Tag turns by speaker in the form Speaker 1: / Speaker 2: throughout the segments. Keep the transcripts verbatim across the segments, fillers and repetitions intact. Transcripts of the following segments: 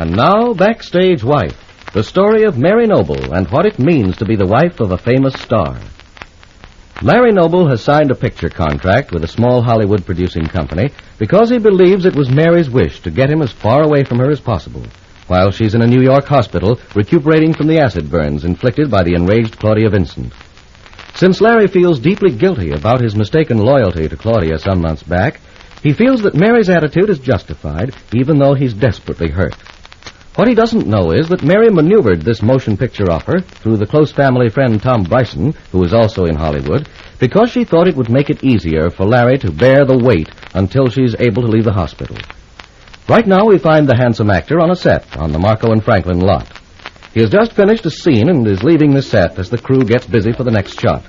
Speaker 1: And now, Backstage Wife, the story of Mary Noble and what it means to be the wife of a famous star. Larry Noble has signed a picture contract with a small Hollywood producing company because he believes it was Mary's wish to get him as far away from her as possible, while she's in a New York hospital recuperating from the acid burns inflicted by the enraged Claudia Vincent. Since Larry feels deeply guilty about his mistaken loyalty to Claudia some months back, he feels that Mary's attitude is justified, even though he's desperately hurt. What he doesn't know is that Mary maneuvered this motion picture offer through the close family friend Tom Bryson, who is also in Hollywood, because she thought it would make it easier for Larry to bear the weight until she's able to leave the hospital. Right now we find the handsome actor on a set on the Marco and Franklin lot. He has just finished a scene and is leaving the set as the crew gets busy for the next shot.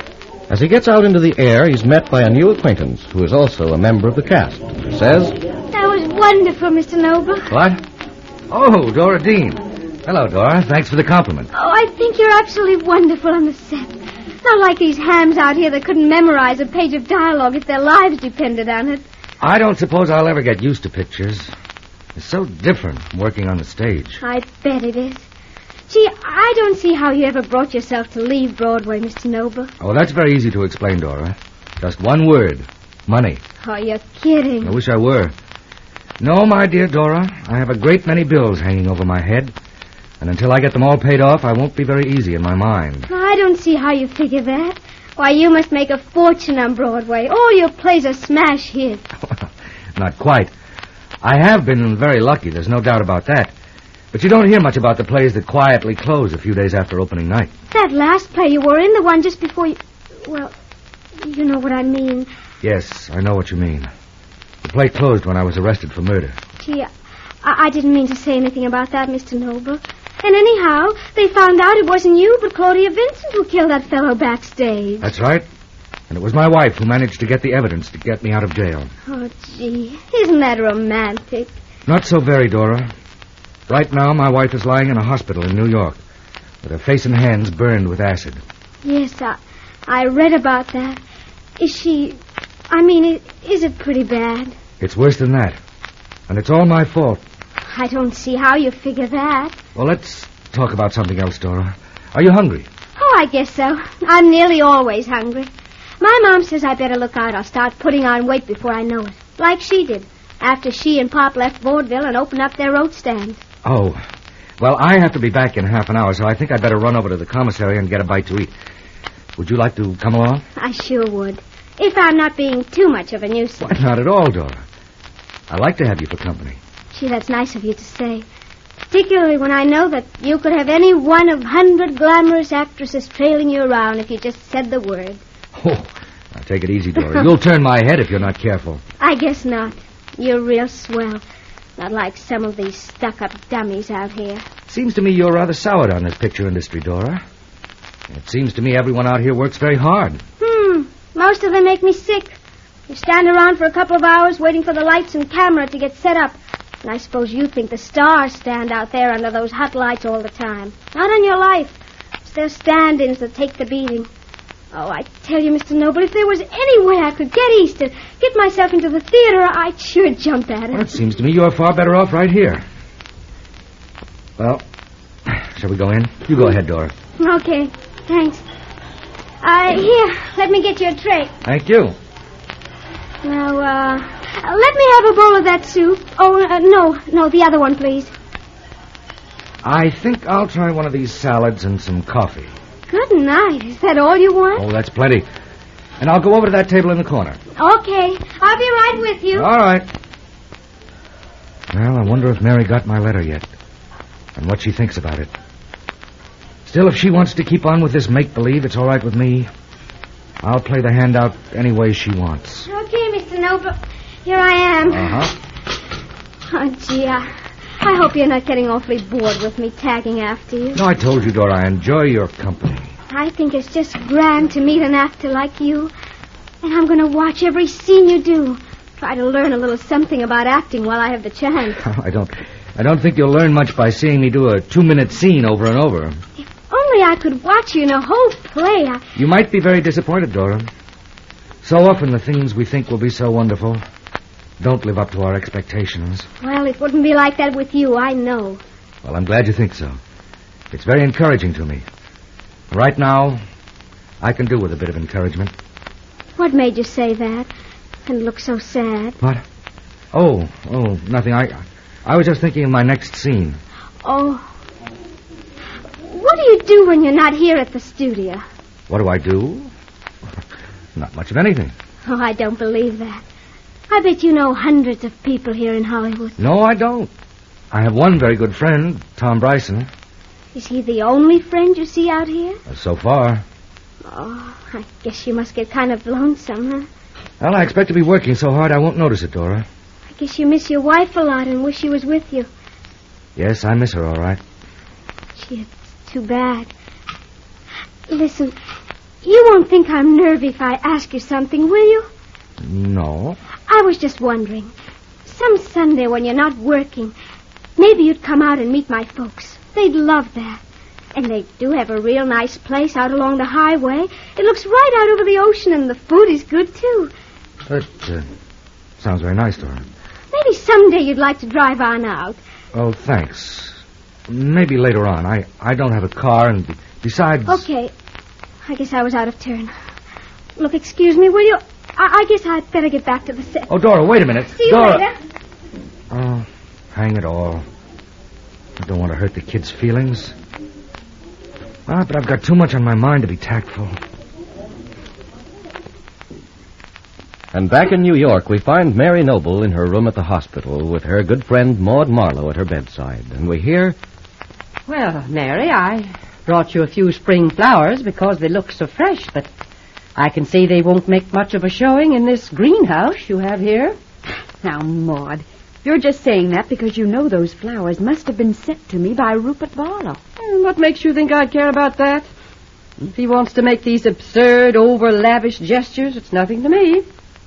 Speaker 1: As he gets out into the air, he's met by a new acquaintance who is also a member of the cast. He says,
Speaker 2: "That was wonderful, Mister Noble."
Speaker 3: What? Oh, Dora Dean. Hello, Dora. Thanks for the compliment.
Speaker 2: Oh, I think you're absolutely wonderful on the set. Not like these hams out here that couldn't memorize a page of dialogue if their lives depended on it.
Speaker 3: I don't suppose I'll ever get used to pictures. It's so different from working on the stage.
Speaker 2: I bet it is. Gee, I don't see how you ever brought yourself to leave Broadway, Mister Noble.
Speaker 3: Oh, that's very easy to explain, Dora. Just one word. Money.
Speaker 2: Oh, you're kidding.
Speaker 3: I wish I were. No, my dear Dora, I have a great many bills hanging over my head, and until I get them all paid off, I won't be very easy in my mind.
Speaker 2: I don't see how you figure that. Why, you must make a fortune on Broadway. All your plays are smash hits.
Speaker 3: Not quite. I have been very lucky, there's no doubt about that. But you don't hear much about the plays that quietly close a few days after opening night.
Speaker 2: That last play you were in, the one just before you... Well, you know what I mean.
Speaker 3: Yes, I know what you mean. The play closed when I was arrested for murder.
Speaker 2: Gee, I, I didn't mean to say anything about that, Mister Noble. And anyhow, they found out it wasn't you, but Claudia Vincent who killed that fellow backstage.
Speaker 3: That's right. And it was my wife who managed to get the evidence to get me out of jail.
Speaker 2: Oh, gee, isn't that romantic?
Speaker 3: Not so very, Dora. Right now, my wife is lying in a hospital in New York, with her face and hands burned with acid.
Speaker 2: Yes, I, I read about that. Is she... I mean, is it pretty bad?
Speaker 3: It's worse than that. And it's all my fault.
Speaker 2: I don't see how you figure that.
Speaker 3: Well, let's talk about something else, Dora. Are you hungry?
Speaker 2: Oh, I guess so. I'm nearly always hungry. My mom says I better look out. I'll start putting on weight before I know it. Like she did, after she and Pop left vaudeville and opened up their road stands.
Speaker 3: Oh. Well, I have to be back in half an hour, so I think I'd better run over to the commissary and get a bite to eat. Would you like to come along?
Speaker 2: I sure would. If I'm not being too much of a nuisance.
Speaker 3: Why, not at all, Dora. I like to have you for company.
Speaker 2: Gee, that's nice of you to say. Particularly when I know that you could have any one of hundred glamorous actresses trailing you around if you just said the word.
Speaker 3: Oh, now take it easy, Dora. You'll turn my head if you're not careful.
Speaker 2: I guess not. You're real swell. Not like some of these stuck-up dummies out here.
Speaker 3: Seems to me you're rather soured on this picture industry, Dora. It seems to me everyone out here works very hard.
Speaker 2: Hmm. Most of them make me sick. You stand around for a couple of hours waiting for the lights and camera to get set up. And I suppose you think the stars stand out there under those hot lights all the time. Not on your life. It's their stand-ins that take the beating. Oh, I tell you, Mister Noble, if there was any way I could get east and get myself into the theater, I'd sure jump at it.
Speaker 3: Well, it seems to me you're far better off right here. Well, shall we go in? You go ahead, Dora.
Speaker 2: Okay, thanks. Uh, here, let me get you a tray.
Speaker 3: Thank you.
Speaker 2: Now, uh, let me have a bowl of that soup. Oh, uh, no, no, the other one, please.
Speaker 3: I think I'll try one of these salads and some coffee.
Speaker 2: Good night. Is that all you want?
Speaker 3: Oh, that's plenty. And I'll go over to that table in the corner.
Speaker 2: Okay, I'll be right with you.
Speaker 3: All right. Well, I wonder if Mary got my letter yet, and what she thinks about it. Still, if she wants to keep on with this make-believe, it's all right with me. I'll play the hand out any way she wants.
Speaker 2: Okay, Mister Noble. Here I am.
Speaker 3: Uh-huh.
Speaker 2: Oh, gee, I, I hope you're not getting awfully bored with me tagging after you.
Speaker 3: No, I told you, Dora, I enjoy your company.
Speaker 2: I think it's just grand to meet an actor like you. And I'm going to watch every scene you do. Try to learn a little something about acting while I have the chance.
Speaker 3: I don't I don't think you'll learn much by seeing me do a two-minute scene over and over.
Speaker 2: If only I could watch you in a whole play. I...
Speaker 3: You might be very disappointed, Dora. So often the things we think will be so wonderful don't live up to our expectations.
Speaker 2: Well, it wouldn't be like that with you, I know.
Speaker 3: Well, I'm glad you think so. It's very encouraging to me. Right now, I can do with a bit of encouragement.
Speaker 2: What made you say that and look so sad?
Speaker 3: What? Oh, oh, nothing. I, I was just thinking of my next scene.
Speaker 2: Oh. What do you do when you're not here at the studio?
Speaker 3: What do I do? Not much of anything.
Speaker 2: Oh, I don't believe that. I bet you know hundreds of people here in Hollywood.
Speaker 3: No, I don't. I have one very good friend, Tom Bryson.
Speaker 2: Is he the only friend you see out here?
Speaker 3: Uh, so far.
Speaker 2: Oh, I guess you must get kind of lonesome, huh?
Speaker 3: Well, I expect to be working so hard I won't notice it, Dora.
Speaker 2: I guess you miss your wife a lot and wish she was with you.
Speaker 3: Yes, I miss her, all right.
Speaker 2: Gee, it's too bad. Listen, you won't think I'm nervy if I ask you something, will you?
Speaker 3: No.
Speaker 2: I was just wondering. Some Sunday when you're not working, maybe you'd come out and meet my folks. They'd love that. And they do have a real nice place out along the highway. It looks right out over the ocean, and the food is good, too.
Speaker 3: That uh, sounds very nice, Dora.
Speaker 2: Maybe someday you'd like to drive on out.
Speaker 3: Oh, thanks. Maybe later on. I, I don't have a car, and besides...
Speaker 2: Okay. I guess I was out of turn. Look, excuse me, will you? I, I guess I'd better get back to the set.
Speaker 3: Oh, Dora, wait a minute.
Speaker 2: See you
Speaker 3: Dora.
Speaker 2: later.
Speaker 3: Oh, hang it all. I don't want to hurt the kids' feelings. Ah, but I've got too much on my mind to be tactful.
Speaker 1: And back in New York, we find Mary Noble in her room at the hospital with her good friend Maud Marlowe at her bedside. And we hear...
Speaker 4: Well, Mary, I brought you a few spring flowers because they look so fresh, but I can see they won't make much of a showing in this greenhouse you have here.
Speaker 5: Now, Maud, you're just saying that because you know those flowers must have been sent to me by Rupert Barlow.
Speaker 4: And what makes you think I'd care about that? If he wants to make these absurd, over-lavish gestures, it's nothing to me.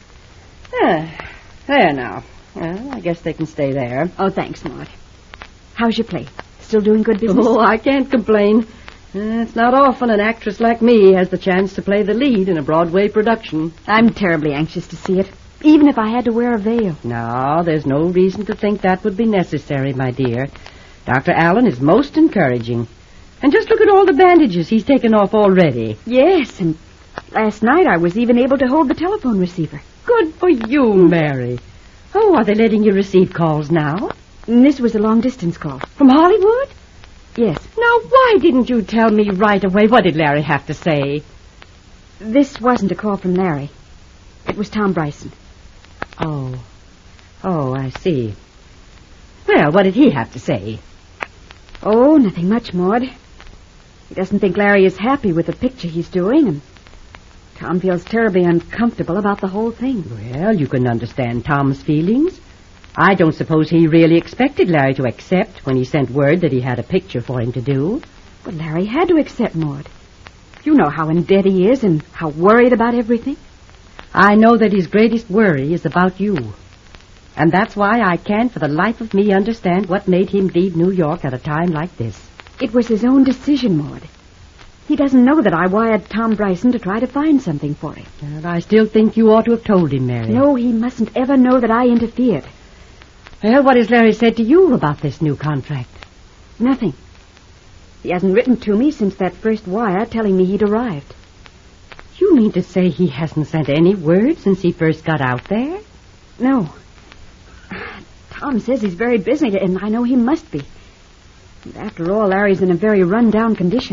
Speaker 4: Ah, there now. Well, I guess they can stay there.
Speaker 5: Oh, thanks, Maud. How's your play? Still doing good business?
Speaker 4: Oh, I can't complain. Uh, it's not often an actress like me has the chance to play the lead in a Broadway production.
Speaker 5: I'm terribly anxious to see it, even if I had to wear a veil.
Speaker 4: No, there's no reason to think that would be necessary, my dear. Doctor Allen is most encouraging. And just look at all the bandages he's taken off already.
Speaker 5: Yes, and last night I was even able to hold the telephone receiver.
Speaker 4: Good for you, Mary. Oh, are they letting you receive calls now?
Speaker 5: And this was a long-distance call.
Speaker 4: From Hollywood?
Speaker 5: Yes.
Speaker 4: Now, why didn't you tell me right away? What did Larry have to say?
Speaker 5: This wasn't a call from Larry. It was Tom Bryson.
Speaker 4: Oh. Oh, I see. Well, what did he have to say?
Speaker 5: Oh, nothing much, Maud. He doesn't think Larry is happy with the picture he's doing, and Tom feels terribly uncomfortable about the whole thing.
Speaker 4: Well, you can understand Tom's feelings. I don't suppose he really expected Larry to accept when he sent word that he had a picture for him to do.
Speaker 5: But Larry had to accept, Maud. You know how in debt he is and how worried about everything.
Speaker 4: I know that his greatest worry is about you. And that's why I can't for the life of me understand what made him leave New York at a time like this.
Speaker 5: It was his own decision, Maud. He doesn't know that I wired Tom Bryson to try to find something for him.
Speaker 4: And I still think you ought to have told him, Mary.
Speaker 5: No, he mustn't ever know that I interfered.
Speaker 4: Well, what has Larry said to you about this new contract?
Speaker 5: Nothing. He hasn't written to me since that first wire telling me he'd arrived.
Speaker 4: You mean to say he hasn't sent any word since he first got out there?
Speaker 5: No. Tom says he's very busy, and I know he must be. And after all, Larry's in a very run-down condition.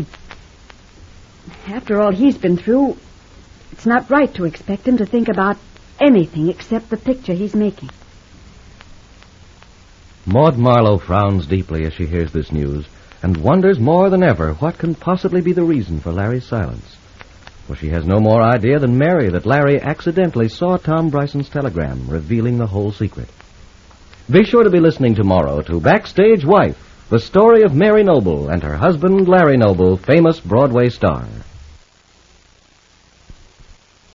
Speaker 5: After all he's been through, it's not right to expect him to think about anything except the picture he's making.
Speaker 1: Maud Marlowe frowns deeply as she hears this news and wonders more than ever what can possibly be the reason for Larry's silence. For she has no more idea than Mary that Larry accidentally saw Tom Bryson's telegram revealing the whole secret. Be sure to be listening tomorrow to Backstage Wife, the story of Mary Noble and her husband, Larry Noble, famous Broadway star.